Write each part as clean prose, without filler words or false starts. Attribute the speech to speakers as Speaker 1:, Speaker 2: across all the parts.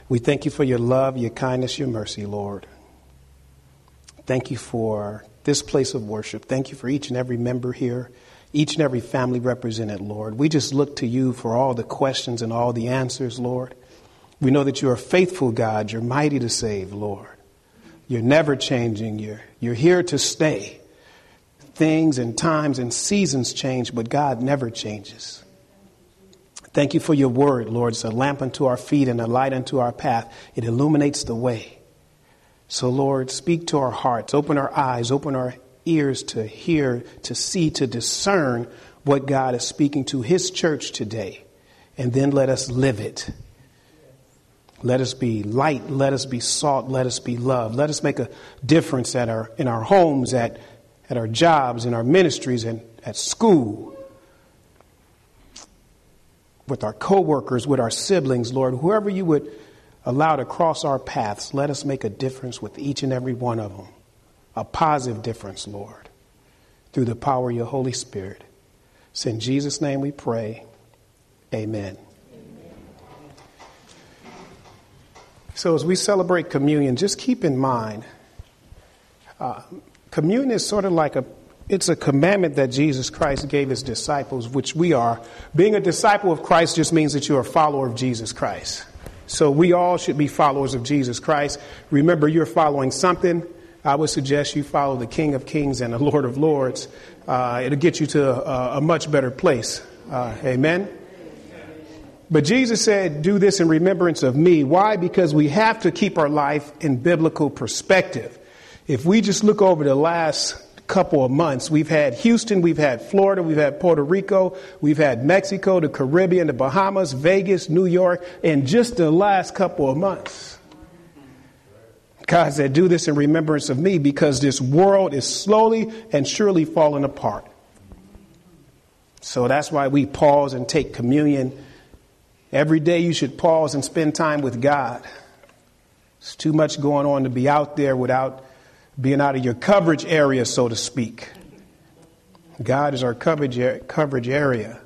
Speaker 1: We thank you for your love, your kindness, your mercy, Lord. Thank you for this place of worship. Thank you for each and every member here, each and every family represented, Lord. We just look to you for all the questions and all the answers, Lord. We know that you're a faithful God. You're mighty to save, Lord. You're never changing. You're here to stay. Things and times and seasons change, but God never changes. Thank you for your word, Lord. It's a lamp unto our feet and a light unto our path. It illuminates the way. So, Lord, speak to our hearts. Open our eyes. Open our ears to hear, to see, to discern what God is speaking to his church today. And then let us live it. Let us be light. Let us be salt. Let us be love. Let us make a difference in our homes, at our jobs, in our ministries, and at school. With our co-workers, with our siblings, Lord, whoever you would allow to cross our paths, let us make a difference with each and every one of them. A positive difference, Lord, through the power of your Holy Spirit. It's in Jesus' name we pray. Amen. So as we celebrate communion, just keep in mind, communion is sort of like it's a commandment that Jesus Christ gave his disciples, which we are. Being a disciple of Christ just means that you're a follower of Jesus Christ. So we all should be followers of Jesus Christ. Remember, you're following something. I would suggest you follow the King of Kings and the Lord of Lords. It'll get you to a much better place. Amen. But Jesus said, do this in remembrance of me. Why? Because we have to keep our life in biblical perspective. If we just look over the last couple of months, we've had Houston, we've had Florida, we've had Puerto Rico, we've had Mexico, the Caribbean, the Bahamas, Vegas, New York, in just the last couple of months. God said, do this in remembrance of me, because this world is slowly and surely falling apart. So that's why we pause and take communion. Every day you should pause and spend time with God. It's too much going on to be out there without being out of your coverage area, so to speak. God is our coverage area.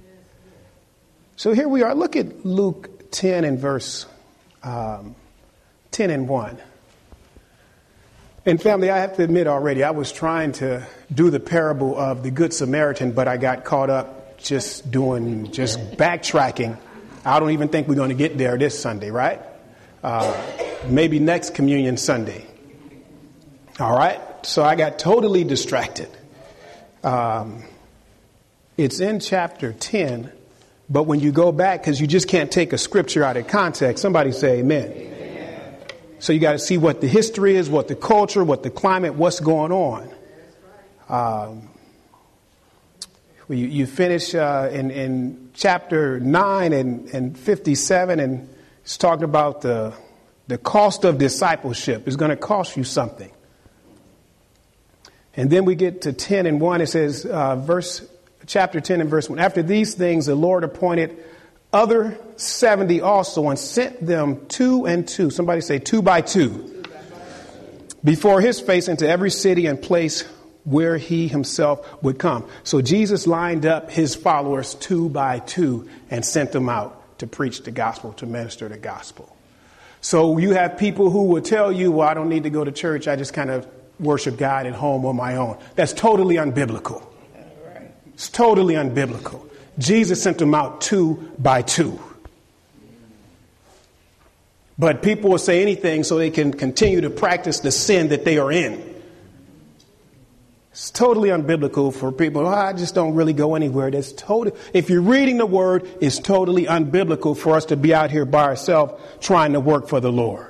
Speaker 1: So here we are. Look at Luke 10 and verse 10 and 1. And family, I have to admit already, I was trying to do the parable of the Good Samaritan, but I got caught up just backtracking. I don't even think we're going to get there this Sunday, right? Maybe next Communion Sunday. All right. So I got totally distracted. It's in chapter 10. But when you go back, because you just can't take a scripture out of context, somebody say amen. Amen. So you got to see what the history is, what the culture, what the climate, what's going on. You finish in chapter 9 and 57, and it's talking about the cost of discipleship. It's going to cost you something. And then we get to 10 and 1. It says, chapter 10 and verse 1. After these things, the Lord appointed other 70 also and sent them 2 and 2. Somebody say 2 by 2. Before his face into every city and place where he himself would come. So Jesus lined up his followers 2 by 2 and sent them out to preach the gospel, to minister the gospel. So you have people who will tell you, well, I don't need to go to church. I just kind of worship God at home on my own. That's totally unbiblical. It's totally unbiblical. Jesus sent them out 2 by 2. But people will say anything so they can continue to practice the sin that they are in. It's totally unbiblical for people. I just don't really go anywhere. If you're reading the word, it's totally unbiblical for us to be out here by ourselves trying to work for the Lord.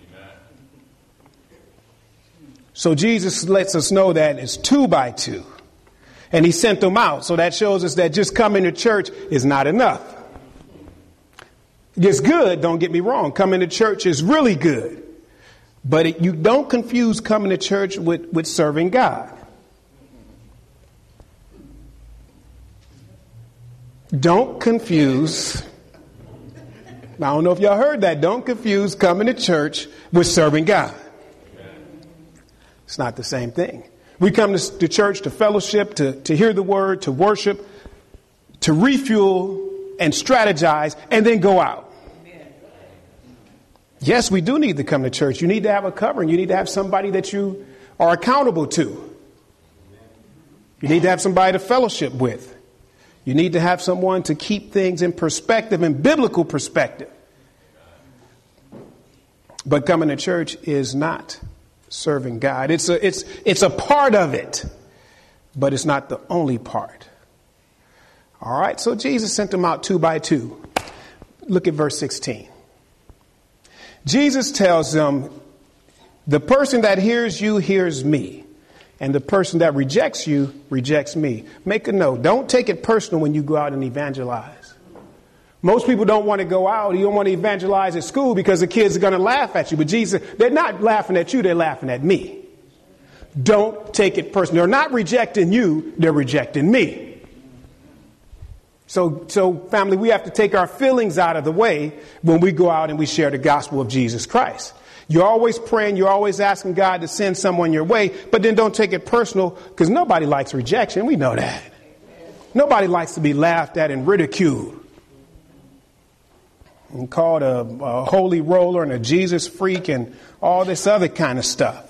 Speaker 1: So Jesus lets us know that it's 2 by 2. And he sent them out. So that shows us that just coming to church is not enough. It's good, don't get me wrong. Coming to church is really good. But you don't confuse coming to church with serving God. Don't confuse. I don't know if y'all heard that. Don't confuse coming to church with serving God. It's not the same thing. We come to church to fellowship, to hear the word, to worship, to refuel and strategize, and then go out. Yes, we do need to come to church. You need to have a covering. You need to have somebody that you are accountable to. You need to have somebody to fellowship with. You need to have someone to keep things in perspective, in biblical perspective. But coming to church is not serving God. It's a part of it, but it's not the only part. All right, so Jesus sent them out 2 by 2. Look at verse 16. Jesus tells them, the person that hears you hears me, and the person that rejects you rejects me. Make a note. Don't take it personal when you go out and evangelize. Most people don't want to go out. You don't want to evangelize at school because the kids are going to laugh at you. But Jesus, they're not laughing at you. They're laughing at me. Don't take it personal. They're not rejecting you. They're rejecting me. So family, we have to take our feelings out of the way when we go out and we share the gospel of Jesus Christ. You're always praying. You're always asking God to send someone your way. But then don't take it personal, because nobody likes rejection. We know that. Nobody likes to be laughed at and ridiculed and called a holy roller and a Jesus freak and all this other kind of stuff.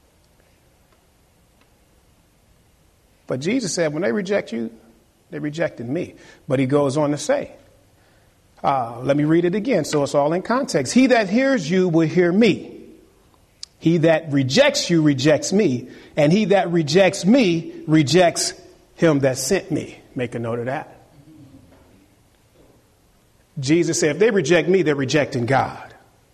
Speaker 1: But Jesus said, when they reject you, they rejected me. But he goes on to say, let me read it again so it's all in context. He that hears you will hear me. He that rejects you rejects me. And he that rejects me rejects him that sent me. Make a note of that. Jesus said, if they reject me, they're rejecting God.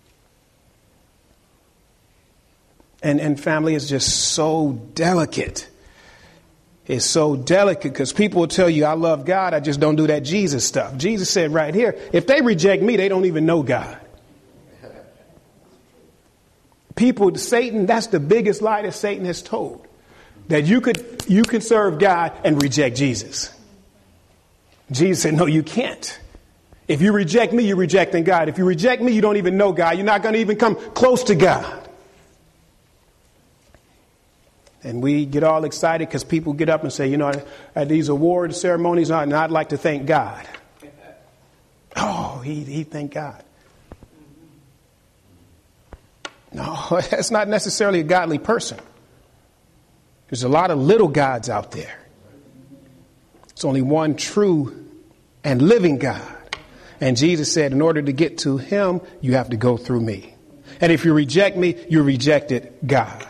Speaker 1: And family is just so delicate. It's so delicate because people will tell you, I love God, I just don't do that Jesus stuff. Jesus said right here, if they reject me, they don't even know God. People, Satan, that's the biggest lie that Satan has told. That you can serve God and reject Jesus. Jesus said, no, you can't. If you reject me, you're rejecting God. If you reject me, you don't even know God. You're not going to even come close to God. And we get all excited because people get up and say, at these award ceremonies, and I'd like to thank God. Oh, he thanked God. No, that's not necessarily a godly person. There's a lot of little gods out there. It's only one true and living God. And Jesus said, in order to get to him, you have to go through me. And if you reject me, you rejected God.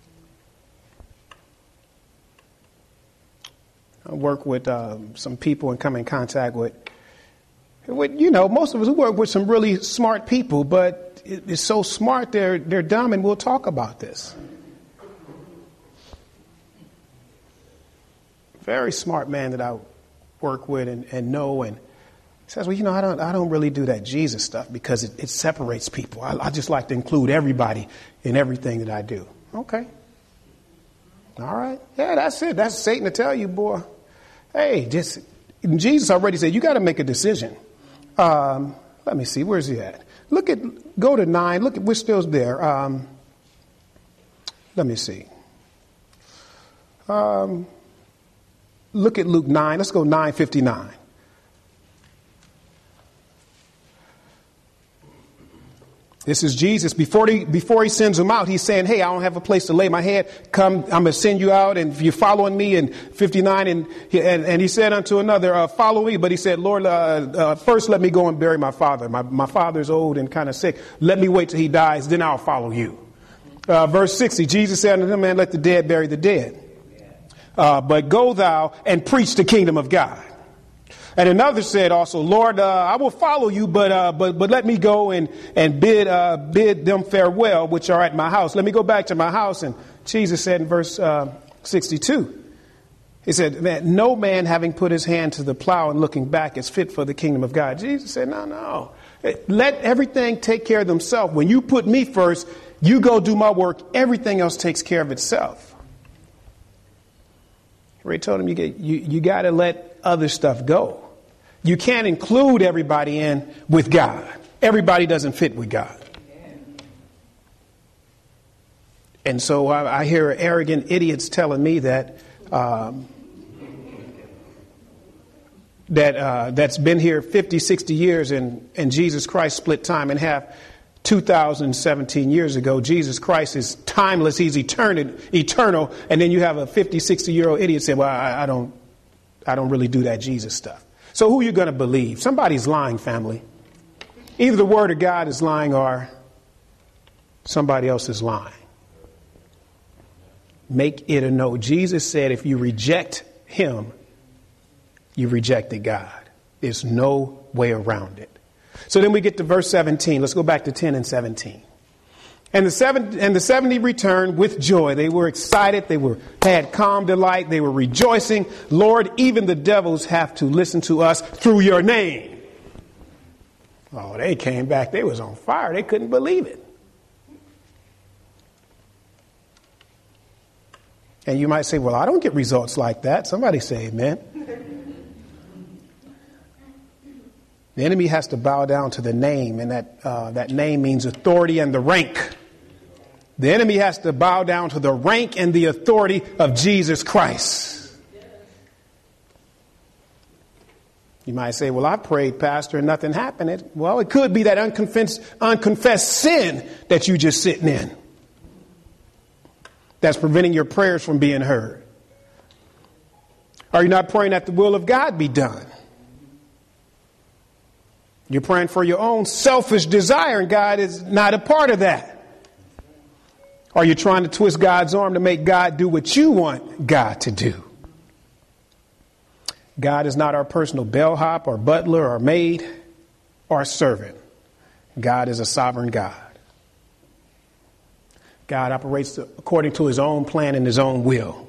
Speaker 1: I work with some people and come in contact with, most of us work with some really smart people, but it's so smart they're dumb, and we'll talk about this. Very smart man that I work with and know, and says, well, I don't really do that Jesus stuff because it separates people. I just like to include everybody in everything that I do. Okay. All right. Yeah, that's it. That's Satan to tell you, boy. Hey, Jesus already said, you got to make a decision. Let me see. Where's he at? Go to 9. We're still there. Let me see. Look at Luke 9. Let's go 9:59. This is Jesus. Before he sends them out, he's saying, hey, I don't have a place to lay my head. Come, I'm going to send you out. And if you're following me, in 59, and he said unto another, follow me. But he said, Lord, first let me go and bury my father. My father's old and kind of sick. Let me wait till he dies, then I'll follow you. Verse 60, Jesus said unto him, man, let the dead bury the dead. But go thou and preach the kingdom of God. And another said also, Lord, I will follow you, but let me go and bid them farewell, which are at my house. Let me go back to my house. And Jesus said in verse 62, he said, no man having put his hand to the plow and looking back is fit for the kingdom of God. Jesus said, no. Let everything take care of themselves. When you put me first, you go do my work. Everything else takes care of itself. Ray told him you got to let other stuff go. You can't include everybody in with God. Everybody doesn't fit with God. And so I hear arrogant idiots telling me that that's been here 50, 60 years and Jesus Christ split time in half 2017 years ago. Jesus Christ is timeless. He's eternal. And then you have a 50, 60-year-old idiot say, well, I don't really do that Jesus stuff. So who are you going to believe? Somebody's lying, family. Either the word of God is lying or somebody else is lying. Make it a no. Jesus said if you reject him, you rejected God. There's no way around it. So then we get to verse 17. Let's go back to 10 and 17. And the 70 returned with joy. They were excited. They had calm delight. They were rejoicing. Lord, even the devils have to listen to us through your name. Oh, they came back. They was on fire. They couldn't believe it. And you might say, well, I don't get results like that. Somebody say amen. The enemy has to bow down to the name, and that name means authority and the rank. The enemy has to bow down to the rank and the authority of Jesus Christ. You might say, well, I prayed, Pastor, and nothing happened. Well, it could be that unconfessed sin that you just sitting in that's preventing your prayers from being heard. Are you not praying that the will of God be done? You're praying for your own selfish desire, and God is not a part of that. Are you trying to twist God's arm to make God do what you want God to do? God is not our personal bellhop or butler or maid or servant. God is a sovereign God. God operates according to his own plan and his own will.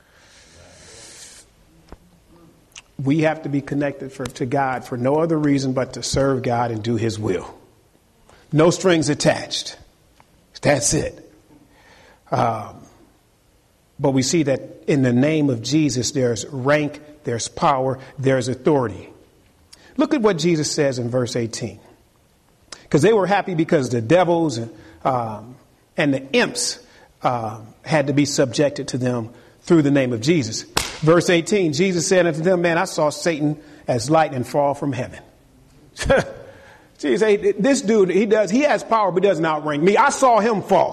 Speaker 1: We have to be connected to God for no other reason but to serve God and do his will. No strings attached. That's it. But we see that in the name of Jesus, there's rank, there's power, there's authority. Look at what Jesus says in verse 18. Because they were happy because the devils and the imps had to be subjected to them through the name of Jesus. Verse 18, Jesus said unto them, man, I saw Satan as lightning fall from heaven. Jesus, hey, this dude, he has power, but doesn't outrank me. I saw him fall.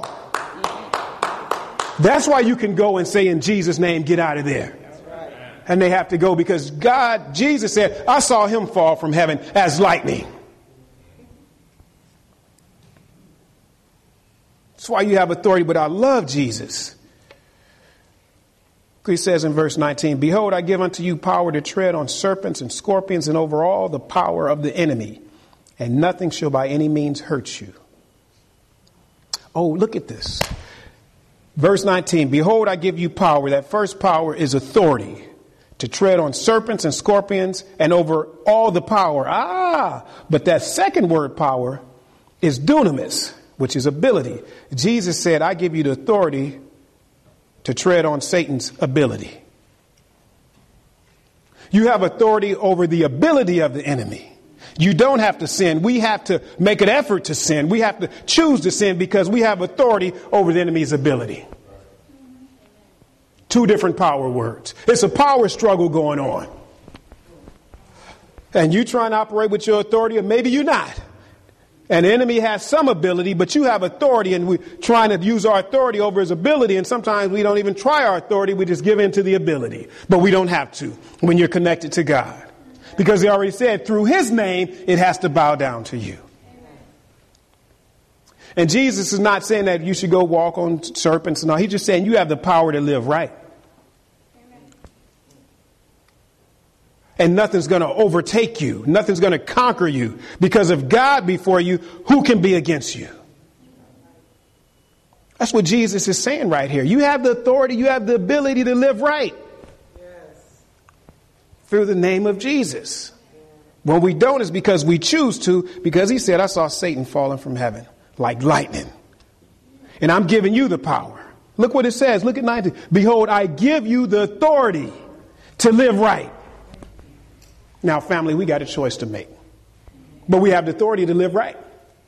Speaker 1: That's why you can go and say in Jesus' name, get out of there. And they have to go because Jesus said, I saw him fall from heaven as lightning. That's why you have authority, but I love Jesus. He says in verse 19, behold, I give unto you power to tread on serpents and scorpions and over all the power of the enemy, and nothing shall by any means hurt you. Oh, look at this. Verse 19, behold, I give you power. That first power is authority to tread on serpents and scorpions and over all the power. But that second word power is dunamis, which is ability. Jesus said, I give you the authority to tread on Satan's ability. You have authority over the ability of the enemy. You don't have to sin. We have to make an effort to sin. We have to choose to sin because we have authority over the enemy's ability. Two different power words. It's a power struggle going on. And you trying to operate with your authority, or maybe you're not. And the enemy has some ability, but you have authority, and we're trying to use our authority over his ability. And sometimes we don't even try our authority. We just give in to the ability. But we don't have to when you're connected to God. Because he already said through his name, it has to bow down to you. And Jesus is not saying that you should go walk on serpents and all. He's just saying you have the power to live right. And nothing's going to overtake you. Nothing's going to conquer you. Because if God before you, who can be against you? That's what Jesus is saying right here. You have the authority. You have the ability to live right. Yes. Through the name of Jesus. When we don't, it's because we choose to. Because he said, I saw Satan falling from heaven like lightning. And I'm giving you the power. Look what it says. Look at 19. Behold, I give you the authority to live right. Now, family, we got a choice to make. But we have the authority to live right.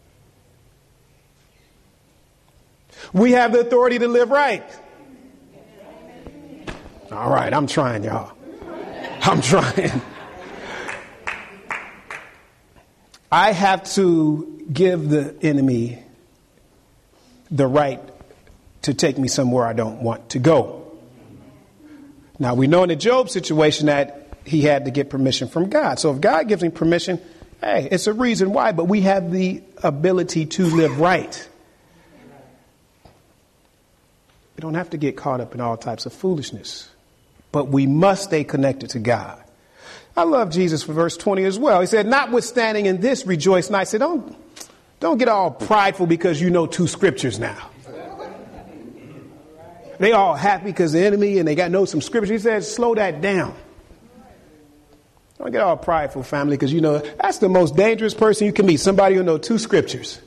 Speaker 1: We have the authority to live right. All right, I'm trying, y'all. I'm trying. I have to give the enemy the right to take me somewhere I don't want to go. Now, we know in the Job situation that he had to get permission from God. So if God gives him permission, hey, it's a reason why, but we have the ability to live right. We don't have to get caught up in all types of foolishness, but we must stay connected to God. I love Jesus for verse 20 as well. He said, notwithstanding in this, rejoice not. I said, don't get all prideful because you know 2 scriptures now. They all happy because the enemy and they got know some scriptures. He said, slow that down. Don't get all prideful, family, because you know that's the most dangerous person you can meet. Somebody who know 2 scriptures.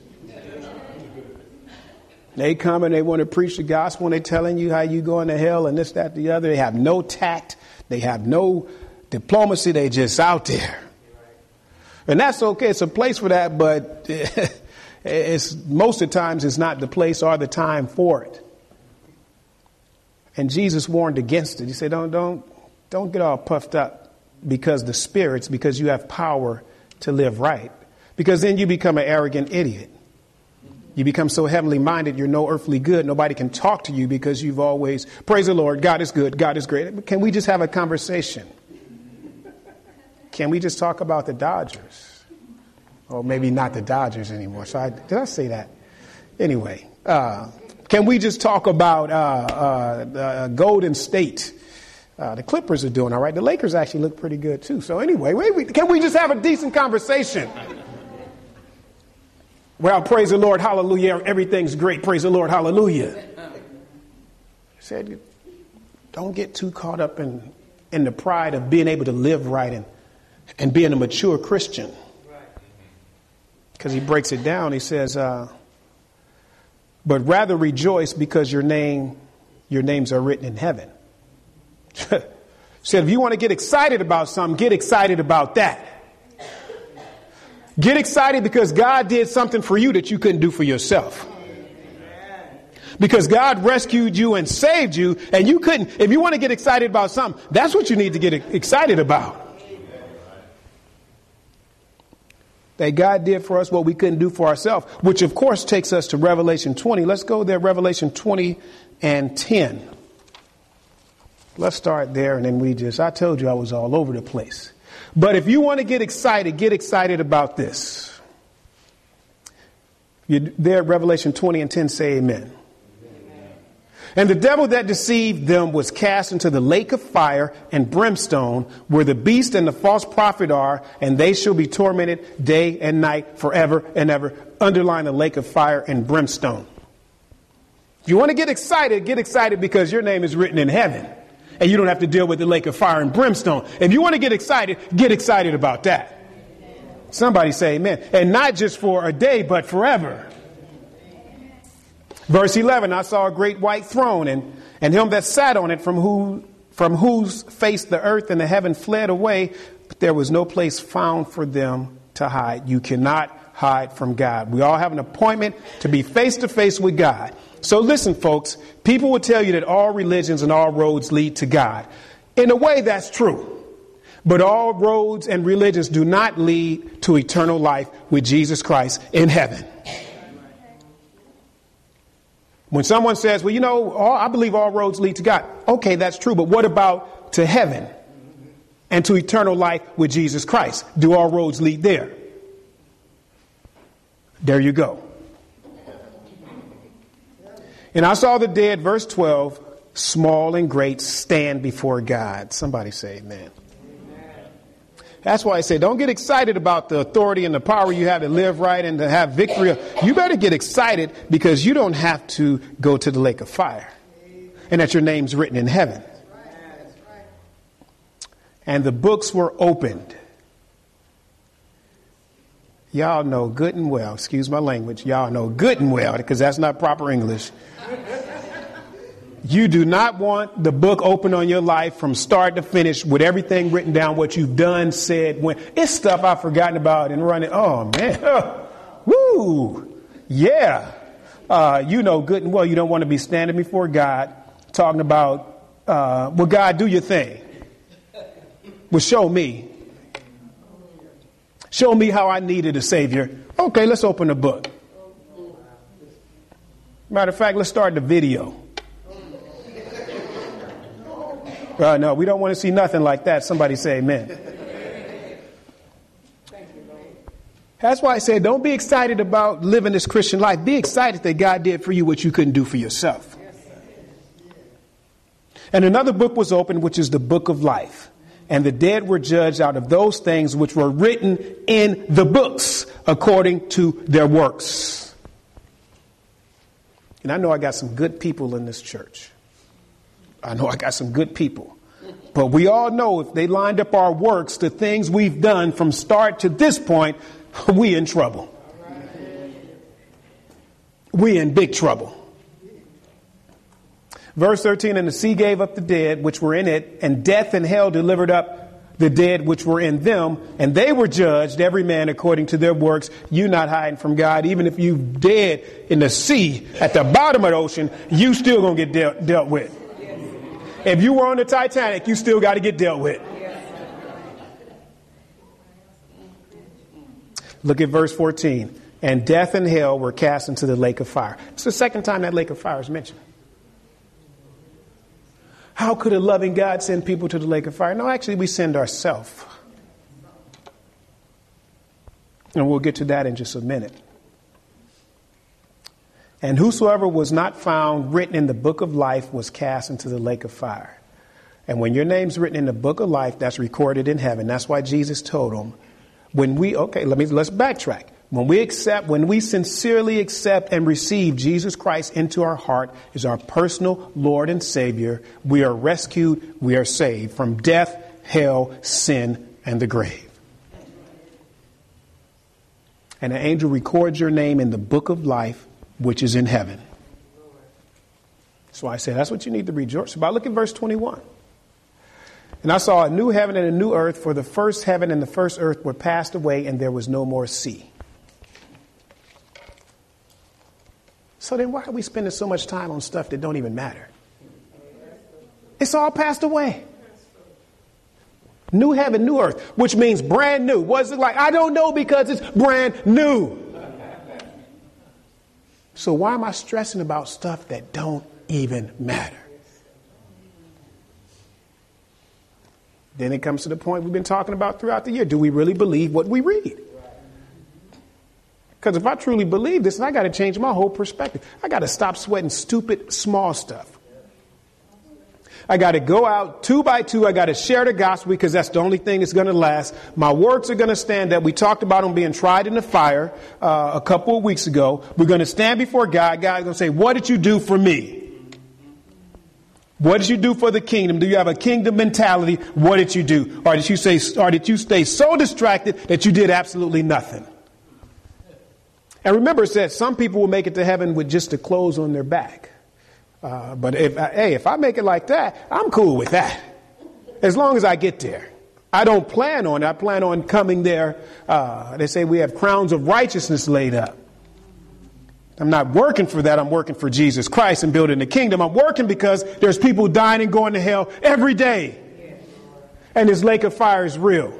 Speaker 1: They come and they want to preach the gospel and they're telling you how you going to hell and this, that, the other. They have no tact. They have no diplomacy. They just out there. And that's okay. It's a place for that, but it's most of the times it's not the place or the time for it. And Jesus warned against it. He said, don't get all puffed up because you have power to live right. Because then you become an arrogant idiot. You become so heavenly minded, you're no earthly good. Nobody can talk to you because you've always, praise the Lord, God is good, God is great. Can we just have a conversation? Can we just talk about the Dodgers? Or maybe not the Dodgers anymore. Did I say that? Anyway, can we just talk about Golden State? The Clippers are doing all right. The Lakers actually look pretty good too. So anyway, can we just have a decent conversation? Well, praise the Lord, hallelujah. Everything's great. Praise the Lord, hallelujah. He said, don't get too caught up in the pride of being able to live right and being a mature Christian. Because he breaks it down. He says, but rather rejoice because your names are written in heaven. Said, if you want to get excited about something, get excited about that. Get excited because God did something for you that you couldn't do for yourself. Because God rescued you and saved you, and you couldn't. If you want to get excited about something, that's what you need to get excited about. That God did for us what we couldn't do for ourselves, which of course takes us to Revelation 20. Let's go there, Revelation 20 and 10. Let's start there, and then I told you I was all over the place. But if you want to get excited about this. You're there, Revelation 20 and 10, say amen. And the devil that deceived them was cast into the lake of fire and brimstone, where the beast and the false prophet are, and they shall be tormented day and night forever and ever. Underline the lake of fire and brimstone. If you want to get excited because your name is written in heaven. And you don't have to deal with the lake of fire and brimstone. If you want to get excited about that. Somebody say amen. And not just for a day, but forever. Verse 11, I saw a great white throne and him that sat on it, from whose face the earth and the heaven fled away. But there was no place found for them to hide. You cannot hide from God. We all have an appointment to be face to face with God. So listen, folks, people will tell you that all religions and all roads lead to God. In a way, that's true. But all roads and religions do not lead to eternal life with Jesus Christ in heaven. When someone says, well, I believe all roads lead to God. Okay, that's true. But what about to heaven and to eternal life with Jesus Christ? Do all roads lead there? There you go. And I saw the dead, verse 12, small and great, stand before God. Somebody say amen. That's why I say don't get excited about the authority and the power you have to live right and to have victory. You better get excited because you don't have to go to the lake of fire and that your name's written in heaven. And the books were opened. Y'all know good and well, excuse my language, y'all know good and well, because that's not proper English. You do not want the book open on your life from start to finish with everything written down, what you've done, said, when. It's stuff I've forgotten about and running. Oh, man. Woo. Yeah. You know good and well you don't want to be standing before God talking about, well, God, do your thing. Well, show me. Show me how I needed a Savior. Okay, let's open the book. Matter of fact, let's start the video. No, we don't want to see nothing like that. Somebody say amen. That's why I said, don't be excited about living this Christian life. Be excited that God did for you what you couldn't do for yourself. And another book was opened, which is the book of life. And the dead were judged out of those things which were written in the books according to their works. And I know I got some good people in this church. I know I got some good people. But we all know if they lined up our works, the things we've done from start to this point, we in trouble. We in big trouble. Verse 13, and the sea gave up the dead which were in it, and death and hell delivered up the dead which were in them, and they were judged, every man according to their works. You not hiding from God. Even if you dead in the sea at the bottom of the ocean, you still gonna get dealt with. If you were on the Titanic, you still got to get dealt with. Look at verse 14. And death and hell were cast into the lake of fire. It's the second time that lake of fire is mentioned. How could a loving God send people to the lake of fire? No, actually, we send ourselves. And we'll get to that in just a minute. And whosoever was not found written in the book of life was cast into the lake of fire. And when your name's written in the book of life, that's recorded in heaven. That's why Jesus told them, let's backtrack. When we sincerely accept and receive Jesus Christ into our heart as our personal Lord and Savior, we are rescued, we are saved from death, hell, sin, and the grave. And an angel records your name in the book of life, which is in heaven. So I said, that's what you need to rejoice about. Look at verse 21. And I saw a new heaven and a new earth, for the first heaven and the first earth were passed away, and there was no more sea. So then why are we spending so much time on stuff that don't even matter? It's all passed away. New heaven, new earth, which means brand new. What's it like? I don't know, because it's brand new. So why am I stressing about stuff that don't even matter? Then it comes to the point we've been talking about throughout the year. Do we really believe what we read? Because if I truly believe this, I got to change my whole perspective. I got to stop sweating stupid, small stuff. I got to go out 2 by 2. I got to share the gospel, because that's the only thing that's going to last. My works are going to stand up. We talked about them being tried in the fire a couple of weeks ago. We're going to stand before God. God's going to say, what did you do for me? What did you do for the kingdom? Do you have a kingdom mentality? What did you do? Or did you stay so distracted that you did absolutely nothing? And remember, it says some people will make it to heaven with just the clothes on their back. But if I make it like that, I'm cool with that. As long as I get there. I don't plan on it. I plan on coming there. They say we have crowns of righteousness laid up. I'm not working for that. I'm working for Jesus Christ and building the kingdom. I'm working because there's people dying and going to hell every day. And this lake of fire is real.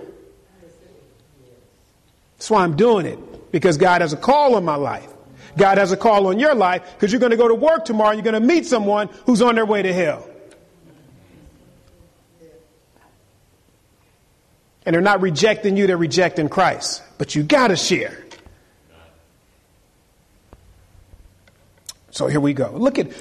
Speaker 1: That's why I'm doing it. Because God has a call on my life. God has a call on your life, because you're going to go to work tomorrow and you're going to meet someone who's on their way to hell. And they're not rejecting you, they're rejecting Christ. But you got to share. So here we go. Look at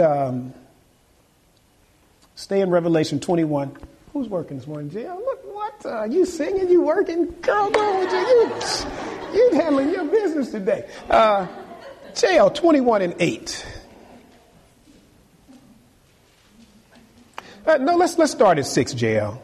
Speaker 1: stay in Revelation 21. Who's working this morning, JL? Look, what? You singing? You working? Girl, you handling your business today. JL 21:8. No, let's start at 6, JL.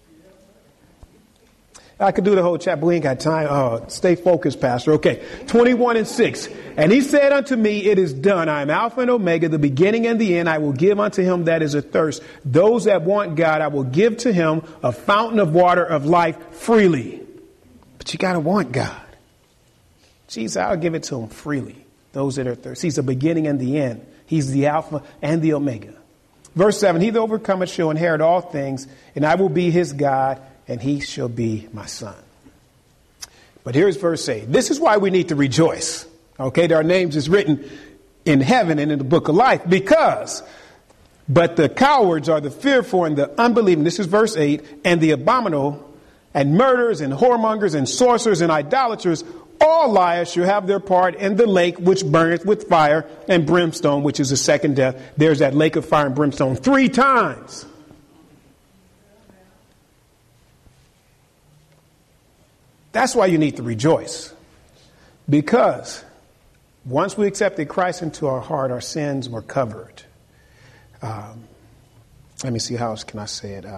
Speaker 1: I could do the whole chapter, but we ain't got time. Oh, stay focused, Pastor. Okay, 21:6. And he said unto me, it is done. I am Alpha and Omega, the beginning and the end. I will give unto him that is athirst. Those that want God, I will give to him a fountain of water of life freely. But you got to want God. Jesus, I'll give it to him freely. Those that are thirsty. He's the beginning and the end. He's the Alpha and the Omega. Verse 7, he that overcometh shall inherit all things, and I will be his God, and he shall be my son. But here's verse 8. This is why we need to rejoice. Okay, our names is written in heaven and in the book of life. But the cowards are the fearful and the unbelieving. This is verse 8. And the abominable and murderers and whoremongers and sorcerers and idolaters, all liars shall have their part in the lake which burneth with fire and brimstone, which is the second death. There's that lake of fire and brimstone 3 times. That's why you need to rejoice. Because once we accepted Christ into our heart, our sins were covered. Let me see, how else can I say it?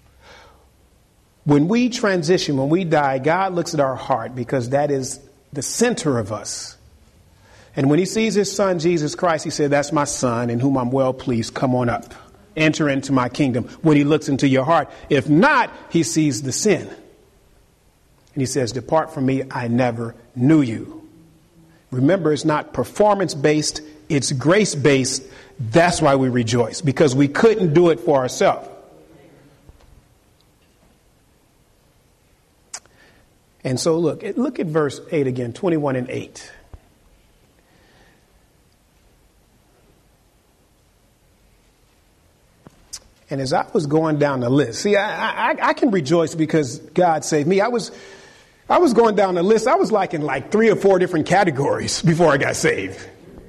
Speaker 1: When we transition, when we die, God looks at our heart because that is the center of us. And when he sees his son, Jesus Christ, he said, that's my son in whom I'm well pleased. Come on up. Enter into my kingdom. When he looks into your heart. If not, he sees the sin. And he says, depart from me, I never knew you. Remember, it's not performance-based, it's grace-based. That's why we rejoice, because we couldn't do it for ourselves. And so look at verse 8 again, 21 and 8. And as I was going down the list, see, I can rejoice because God saved me. I was going down the list. I was in 3 or 4 different categories before I got saved.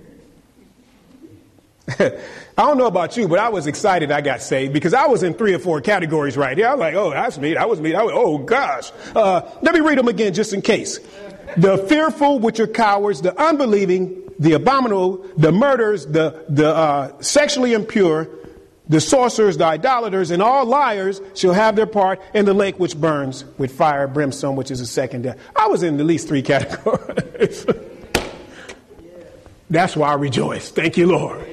Speaker 1: I don't know about you, but I was excited I got saved because I was in 3 or 4 categories right here. I was like, oh, that's me. That was me. Oh, gosh. Let me read them again just in case. The fearful, which are cowards, the unbelieving, the abominable, the murderers, the sexually impure, the sorcerers, the idolaters, and all liars shall have their part in the lake which burns with fire, brimstone, which is the second death. I was in at least 3 categories. That's why I rejoice. Thank you, Lord.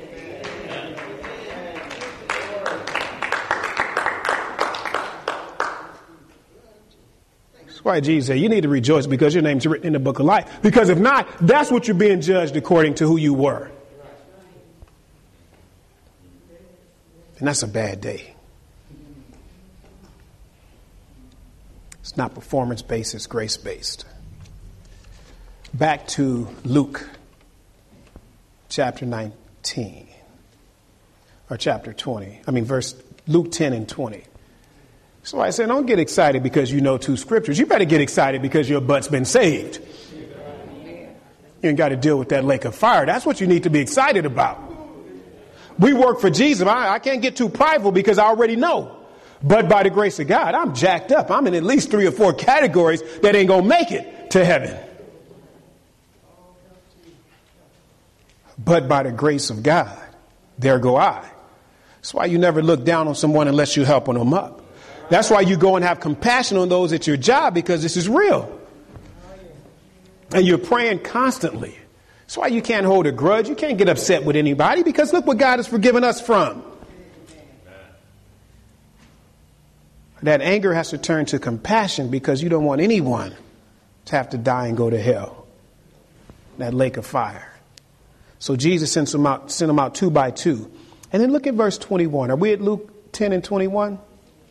Speaker 1: That's why Jesus said, you need to rejoice because your name's written in the book of life. Because if not, that's what you're being judged according to who you were. And that's a bad day. It's not performance-based, it's grace-based. Back to Luke chapter 19. Or chapter 20. Luke 10 and 20. So I said, don't get excited because you know 2 scriptures. You better get excited because your butt's been saved. You ain't got to deal with that lake of fire. That's what you need to be excited about. We work for Jesus. I can't get too prideful because I already know. But by the grace of God, I'm jacked up. I'm in at least 3 or 4 categories that ain't going to make it to heaven. But by the grace of God, there go I. That's why you never look down on someone unless you're helping them up. That's why you go and have compassion on those at your job, because this is real. And you're praying constantly. That's why you can't hold a grudge. You can't get upset with anybody, because look what God has forgiven us from. That anger has to turn to compassion because you don't want anyone to have to die and go to hell. That lake of fire. So Jesus sent them out 2 by 2. And then look at verse 21. Are we at Luke 10 and 21?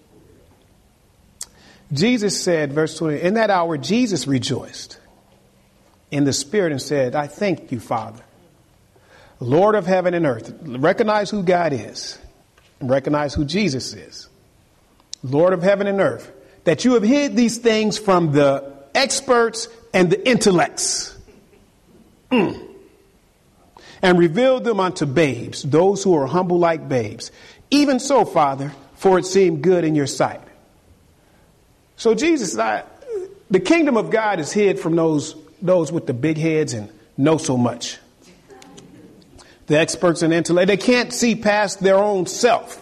Speaker 1: Jesus said, verse 20, in that hour Jesus rejoiced in the Spirit and said, I thank you, Father, Lord of heaven and earth. Recognize who God is and recognize who Jesus is. Lord of heaven and earth, that you have hid these things from the experts and the intellects and revealed them unto babes, those who are humble like babes. Even so, Father, for it seemed good in your sight. So Jesus, the kingdom of God is hid from those with the big heads and know so much. The experts in intellect, they can't see past their own self.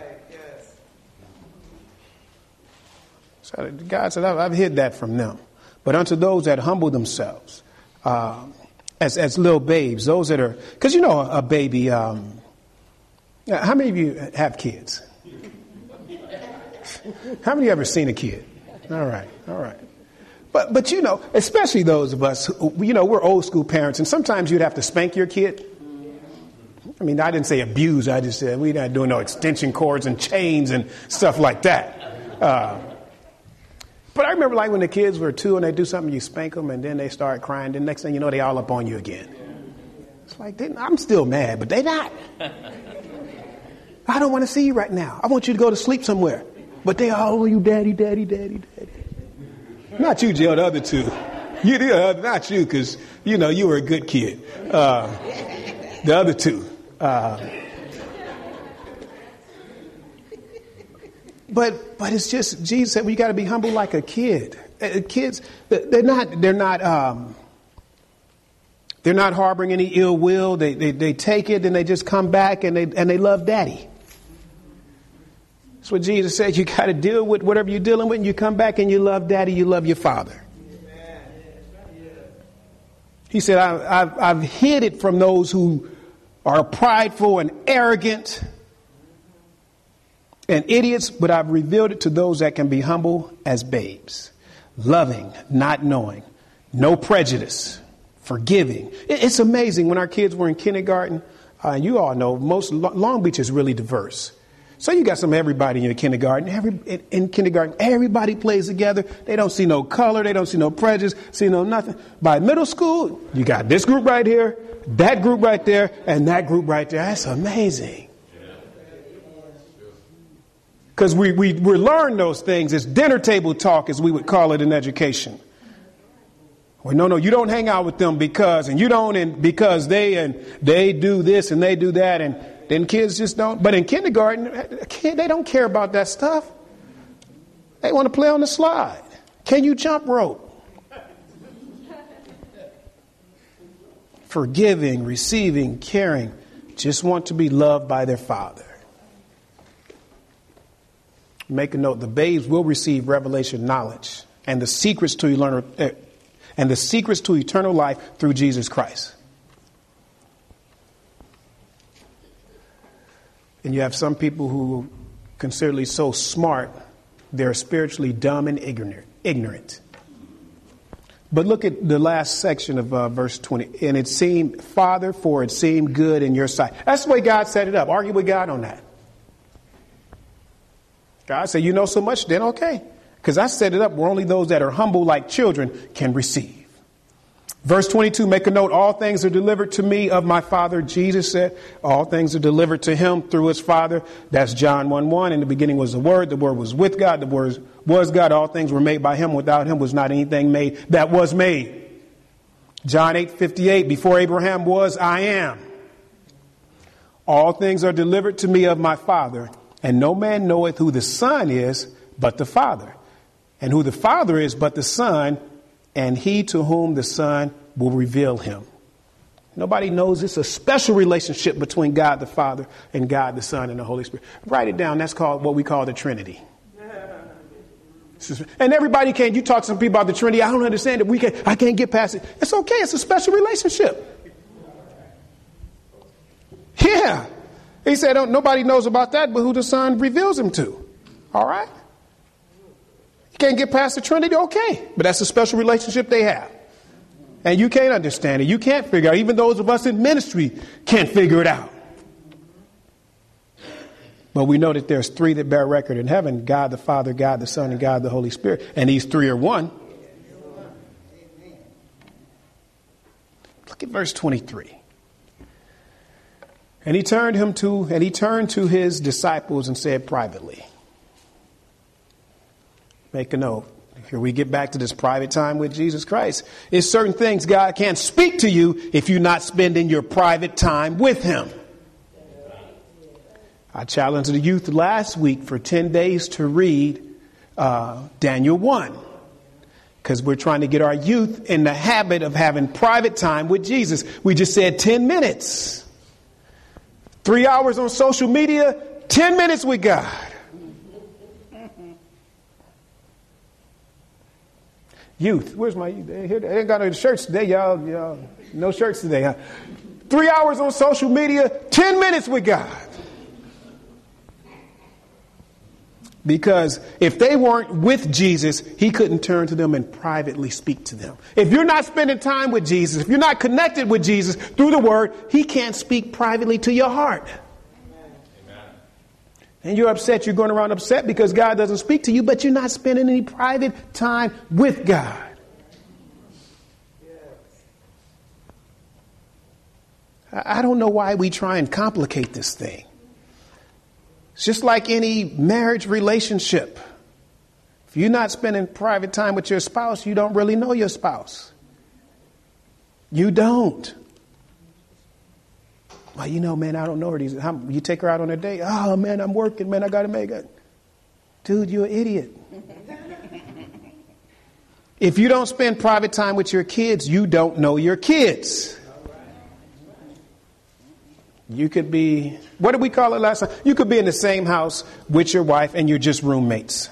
Speaker 1: So God said, I've hid that from them. But unto those that humble themselves, as little babes, those that are, because you know a baby, how many of you have kids? How many of you ever seen a kid? All right. But you know, especially those of us, we're old school parents, and sometimes you'd have to spank your kid. I mean, I didn't say abuse. I just said we're not doing no extension cords and chains and stuff like that. But I remember like when the kids were 2 and they do something, you spank them and then they start crying. Then next thing you know, they all up on you again. It's like, I'm still mad, but they not. I don't want to see you right now. I want you to go to sleep somewhere. But they all, you daddy, daddy, daddy, daddy. Not you, Jill, the other 2. Not you, because, you were a good kid. The other 2. But it's just, Jesus said, well, you got to be humble like a kid. Kids, they're not harboring any ill will. They take it and they just come back and they love daddy. That's what Jesus said. You got to deal with whatever you're dealing with, and you come back and you love daddy, you love your father. He said, I've hid it from those who are prideful and arrogant and idiots, but I've revealed it to those that can be humble as babes, loving, not knowing, no prejudice, forgiving. It's amazing when our kids were in kindergarten. You all know Long Beach is really diverse. So you got some everybody in your kindergarten. In kindergarten, everybody plays together. They don't see no color. They don't see no prejudice, see no nothing. By middle school, you got this group right here, that group right there, and that group right there. That's amazing. Because we learn those things. It's dinner table talk, as we would call it in education. Well, no, you don't hang out with them because they do this and they do that, and then kids just don't. But in kindergarten, they don't care about that stuff. They want to play on the slide. Can you jump rope? Forgiving, receiving, caring, just want to be loved by their father. Make a note, the babes will receive revelation knowledge and the secrets to eternal life through Jesus Christ. And you have some people who consider so smart, they're spiritually dumb and ignorant. But look at the last section of verse 20. And it seemed, Father, for it seemed good in your sight. That's the way God set it up. Argue with God on that. God said, you know so much, then okay. Because I set it up where only those that are humble like children can receive. Verse 22, make a note, all things are delivered to me of my Father. Jesus said, all things are delivered to him through his Father. That's John 1:1. In the beginning was the Word was with God, the Word was God. All things were made by him. Without him was not anything made that was made. John 8:58, before Abraham was, I am. All things are delivered to me of my Father, and no man knoweth who the Son is but the Father, and who the Father is but the Son, and he to whom the Son will reveal him. Nobody knows. It's a special relationship between God the Father and God the Son and the Holy Spirit. Write it down. That's called what we call the Trinity. And everybody can. You talk to some people about the Trinity. I don't understand it. I can't get past it. It's okay. It's a special relationship. Yeah. He said, nobody knows about that but who the Son reveals him to. All right. Can't get past the Trinity, okay. But that's a special relationship they have. And you can't understand it. You can't figure it out. Even those of us in ministry can't figure it out. But we know that there's 3 that bear record in heaven. God the Father, God the Son, and God the Holy Spirit. And these 3 are one. Look at verse 23. And he turned to his disciples and said privately. Make a note. Here we get back to this private time with Jesus Christ. There's certain things God can't speak to you if you're not spending your private time with him. I challenged the youth last week for 10 days to read Daniel 1. Because we're trying to get our youth in the habit of having private time with Jesus. We just said 10 minutes. 3 hours on social media, 10 minutes with God. Youth, where's my youth? They ain't got no shirts today, y'all. No shirts today, huh? 3 hours on social media, 10 minutes with God. Because if they weren't with Jesus, he couldn't turn to them and privately speak to them. If you're not spending time with Jesus, if you're not connected with Jesus through the Word, he can't speak privately to your heart. Amen. And you're upset. You're going around upset because God doesn't speak to you, but you're not spending any private time with God. I don't know why we try and complicate this thing. It's just like any marriage relationship. If you're not spending private time with your spouse, you don't really know your spouse. You don't. Well, you know, man, I don't know her. You take her out on a date. Oh, man, I'm working. Man, I got to make it. Dude, you're an idiot. If you don't spend private time with your kids, you don't know your kids. You could be, what did we call it last time? You could be in the same house with your wife and you're just roommates.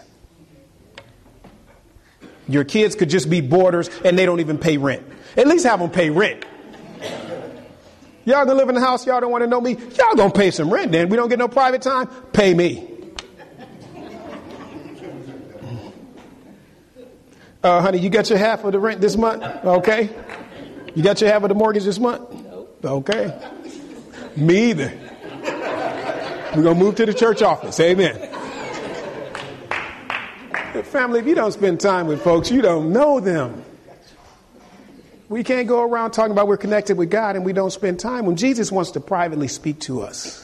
Speaker 1: Your kids could just be boarders and they don't even pay rent. At least have them pay rent. Y'all gonna live in the house, y'all don't want to know me. Y'all gonna pay some rent then. We don't get no private time. Pay me. Honey, you got your half of the rent this month? Okay. You got your half of the mortgage this month? Okay. Me either. We're going to move to the church office. Amen. Family, if you don't spend time with folks, you don't know them. We can't go around talking about we're connected with God and we don't spend time when Jesus wants to privately speak to us.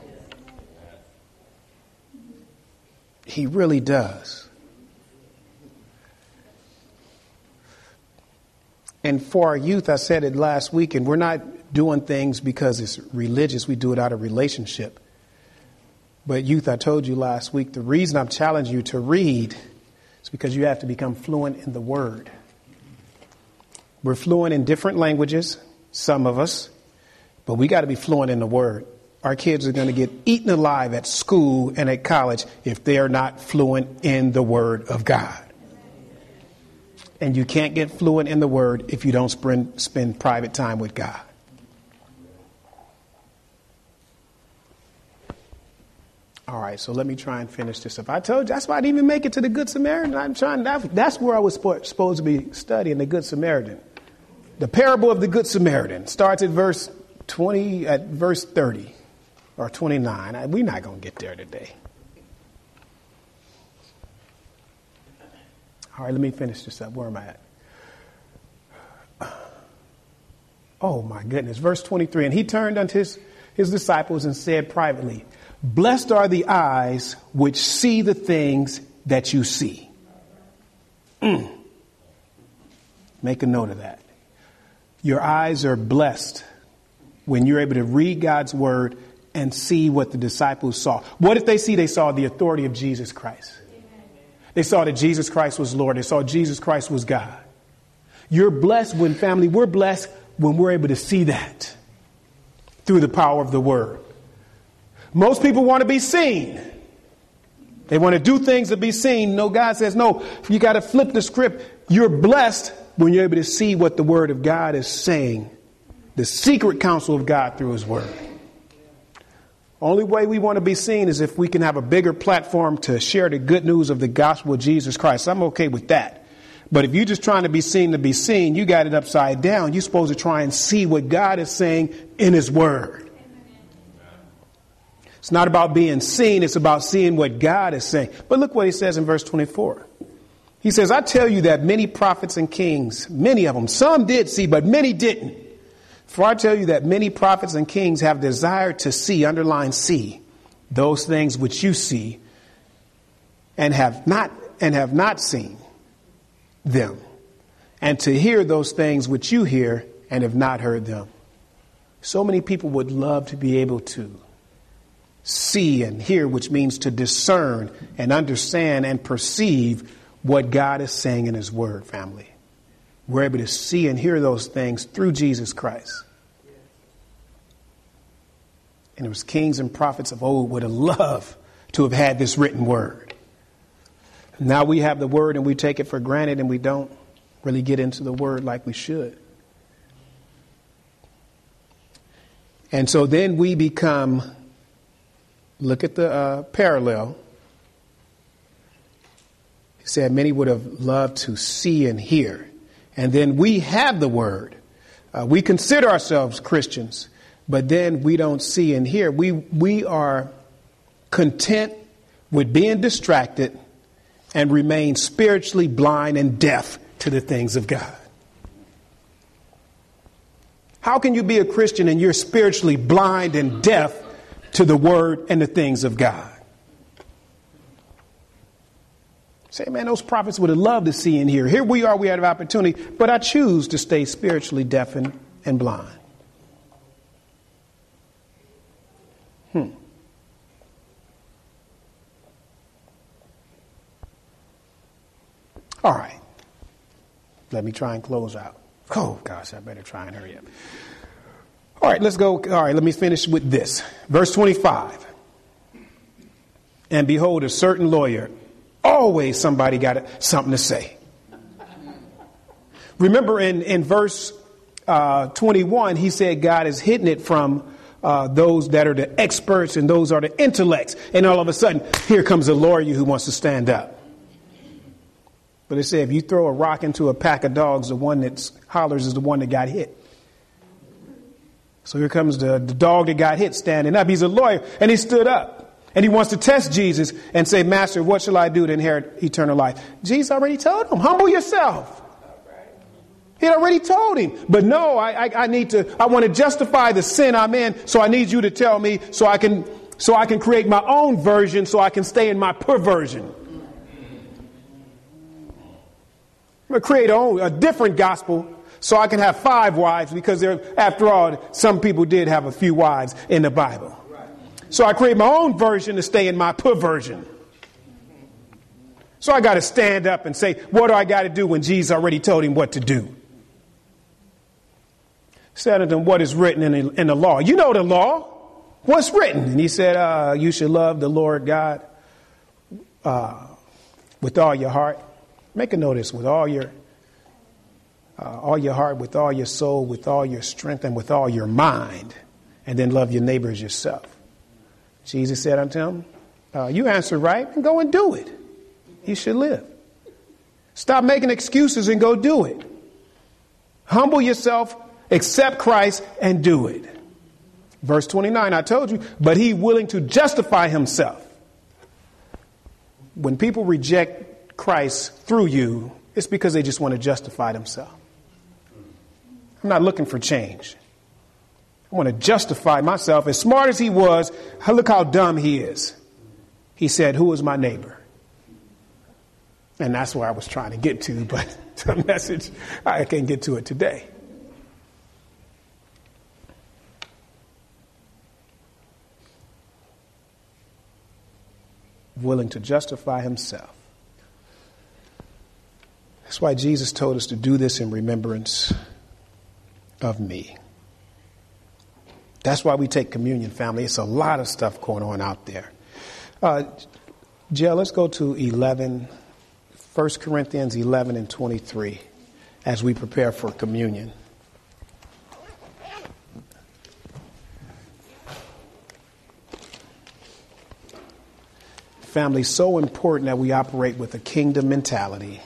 Speaker 1: He really does. And for our youth, I said it last week, and we're not doing things because it's religious. We do it out of relationship. But youth, I told you last week, the reason I'm challenging you to read is because you have to become fluent in the Word. We're fluent in different languages, some of us, but we got to be fluent in the Word. Our kids are going to get eaten alive at school and at college if they are not fluent in the Word of God. And you can't get fluent in the Word if you don't spend private time with God. All right, so let me try and finish this up. I told you, that's why I didn't even make it to the Good Samaritan. That's where I was supposed to be studying the Good Samaritan. The parable of the Good Samaritan starts at verse 30 or 29. We're not going to get there today. All right, let me finish this up. Where am I at? Oh, my goodness. Verse 23. And he turned unto his disciples and said privately, "Blessed are the eyes which see the things that you see." Make a note of that. Your eyes are blessed when you're able to read God's word and see what the disciples saw. What did they see? They saw the authority of Jesus Christ. They saw that Jesus Christ was Lord. They saw Jesus Christ was God. You're blessed when, family, we're blessed when we're able to see that through the power of the word. Most people want to be seen. They want to do things to be seen. No, God says, no, you got to flip the script. You're blessed when you're able to see what the word of God is saying. The secret counsel of God through his word. Only way we want to be seen is if we can have a bigger platform to share the good news of the gospel of Jesus Christ. I'm okay with that. But if you're just trying to be seen, you got it upside down. You're supposed to try and see what God is saying in his word. It's not about being seen. It's about seeing what God is saying. But look what he says in verse 24. He says, "I tell you that many prophets and kings, many of them, some did see, but many didn't. For I tell you that many prophets and kings have desired to see," underline see, "those things which you see and have not seen them, and to hear those things which you hear and have not heard them." So many people would love to be able to see and hear, which means to discern and understand and perceive what God is saying in his word, family. We're able to see and hear those things through Jesus Christ. And it was kings and prophets of old would have loved to have had this written word. Now we have the word and we take it for granted and we don't really get into the word like we should. And so then we become, look at the parallel. He said many would have loved to see and hear. And then we have the word. We consider ourselves Christians, but then we don't see and hear. We are content with being distracted, and remain spiritually blind and deaf to the things of God. How can you be a Christian and you're spiritually blind and deaf to the word and the things of God? Say, man, those prophets would have loved to see in here. Here we are, we had an opportunity, but I choose to stay spiritually deaf and blind. All right. Let me try and close out. Oh, gosh, I better try and hurry up. All right, let's go. All right, let me finish with this. Verse 25. And behold, a certain lawyer, always somebody got something to say. Remember in verse 21, he said God has hidden it from those that are the experts and those are the intellects. And all of a sudden, here comes a lawyer who wants to stand up. But it said if you throw a rock into a pack of dogs, the one that hollers is the one that got hit. So here comes the dog that got hit standing up. He's a lawyer, and he stood up. And he wants to test Jesus and say, Master, what shall I do to inherit eternal life? Jesus already told him, humble yourself. He had already told him. But no, I want to justify the sin I'm in, so I need you to tell me so I can create my own version so I can stay in my perversion. I'm going to create a different gospel so I can have 5 wives because after all, some people did have a few wives in the Bible. So I create my own version to stay in my perversion. So I got to stand up and say, what do I got to do when Jesus already told him what to do? Said unto him, what is written in the law? You know the law. What's written? And he said, you should love the Lord God with all your heart. Make a note of this, with all your heart, with all your soul, with all your strength, and with all your mind, and then love your neighbor as yourself. Jesus said unto him, you answered right, and go and do it. You should live. Stop making excuses and go do it. Humble yourself, accept Christ, and do it. Verse 29, I told you, but he willing to justify himself. When people reject Christ through you, it's because they just want to justify themselves. I'm not looking for change. I want to justify myself. As smart as he was, look how dumb he is. He said, who is my neighbor? And that's where I was trying to get to, but the message, I can't get to it today. Willing to justify himself. That's why Jesus told us to do this in remembrance of me. That's why we take communion, family. It's a lot of stuff going on out there. Jill, let's go to 1 Corinthians 11 and 23 as we prepare for communion. Family, so important that we operate with a kingdom mentality.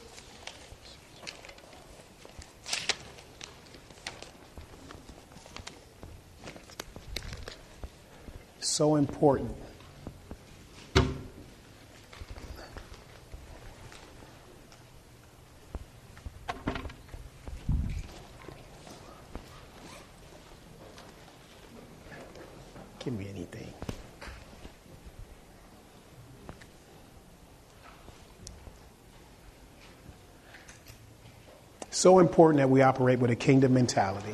Speaker 1: So important. Give me anything. So important that we operate with a kingdom mentality.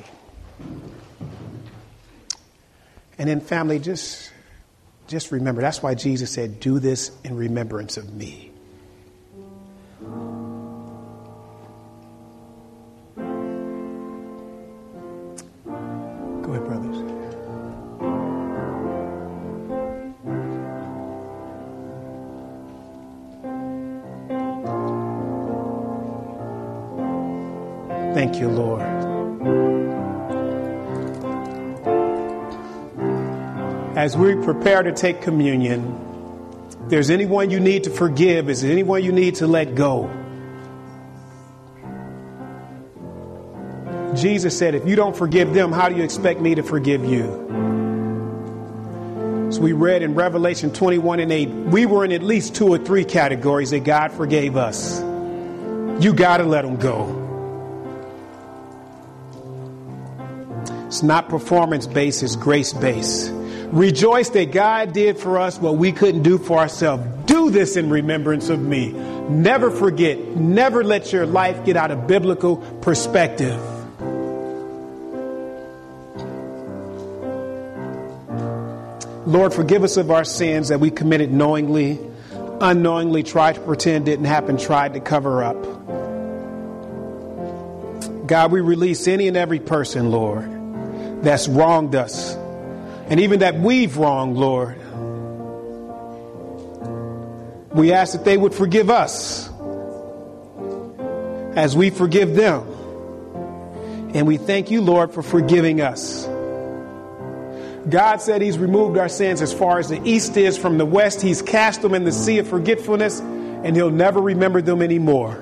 Speaker 1: And then family, just remember, that's why Jesus said, do this in remembrance of me. Go ahead, brothers. Thank you, Lord. As we prepare to take communion, if there's anyone you need to forgive, is there anyone you need to let go? Jesus said, if you don't forgive them, how do you expect me to forgive you? As we read in Revelation 21:8, we were in at least 2 or 3 categories that God forgave us. You got to let them go. It's not performance-based, it's grace-based. Rejoice that God did for us what we couldn't do for ourselves. Do this in remembrance of me. Never forget, never let your life get out of biblical perspective. Lord, forgive us of our sins that we committed knowingly, unknowingly, tried to pretend didn't happen, tried to cover up. God, we release any and every person, Lord, that's wronged us, and even that we've wronged, Lord. We ask that they would forgive us as we forgive them. And we thank you, Lord, for forgiving us. God said he's removed our sins as far as the east is from the west. He's cast them in the sea of forgetfulness, and he'll never remember them anymore.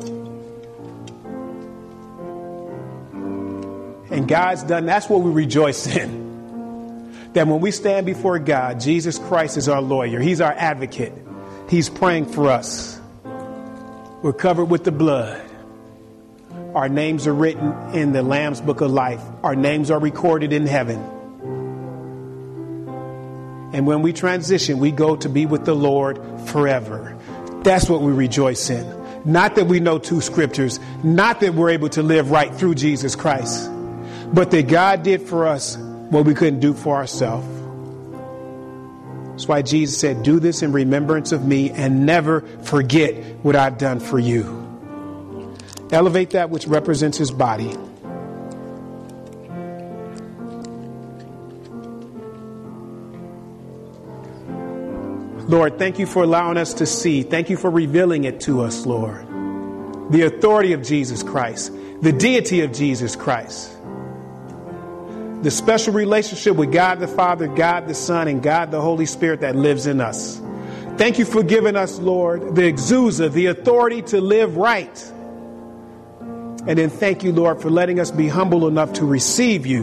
Speaker 1: And God's done. That's what we rejoice in. That when we stand before God, Jesus Christ is our lawyer. He's our advocate. He's praying for us. We're covered with the blood. Our names are written in the Lamb's Book of Life. Our names are recorded in heaven. And when we transition, we go to be with the Lord forever. That's what we rejoice in. Not that we know 2 scriptures, not that we're able to live right through Jesus Christ, but that God did for us what we couldn't do for ourselves. That's why Jesus said, do this in remembrance of me and never forget what I've done for you. Elevate that which represents his body. Lord, thank you for allowing us to see. Thank you for revealing it to us, Lord. The authority of Jesus Christ, the deity of Jesus Christ, the special relationship with God the Father, God the Son, and God the Holy Spirit that lives in us. Thank you for giving us, Lord, the exousia, the authority to live right. And then thank you, Lord, for letting us be humble enough to receive you,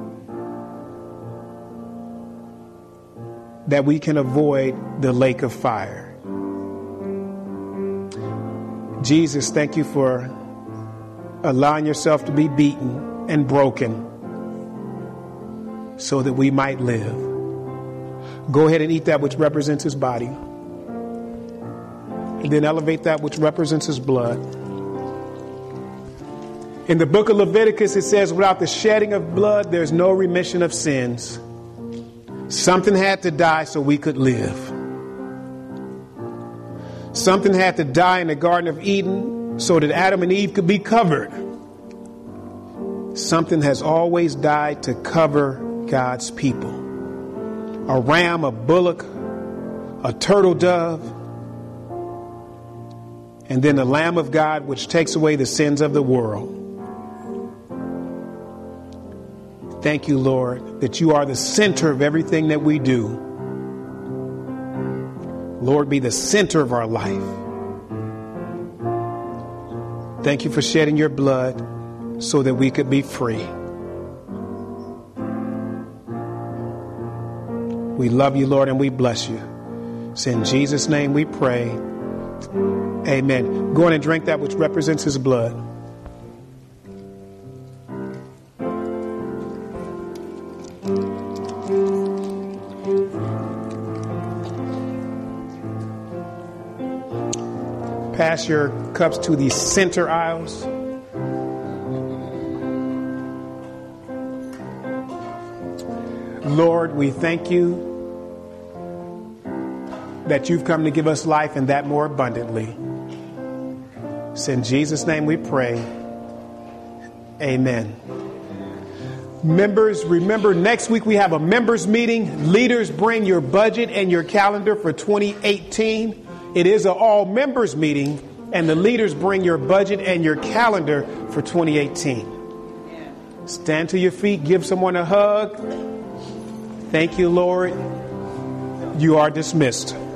Speaker 1: that we can avoid the lake of fire. Jesus, thank you for allowing yourself to be beaten and broken so that we might live. Go ahead and eat that which represents his body. And then elevate that which represents his blood. In the book of Leviticus, it says, without the shedding of blood, there's no remission of sins. Something had to die so we could live. Something had to die in the Garden of Eden so that Adam and Eve could be covered. Something has always died to cover God's people. A ram, a bullock, a turtle dove, and then the Lamb of God, which takes away the sins of the world. Thank you, Lord, that you are the center of everything that we do. Lord, be the center of our life. Thank you for shedding your blood so that we could be free. We love you, Lord, and we bless you. It's in Jesus' name we pray. Amen. Go on and drink that which represents his blood. Pass your cups to the center aisles. Lord, we thank you that you've come to give us life and that more abundantly. It's in Jesus' name we pray. Amen. Members, remember next week we have a members meeting. Leaders, bring your budget and your calendar for 2018. It is an all members meeting, and the leaders bring your budget and your calendar for 2018. Stand to your feet, give someone a hug. Thank you, Lord. You are dismissed.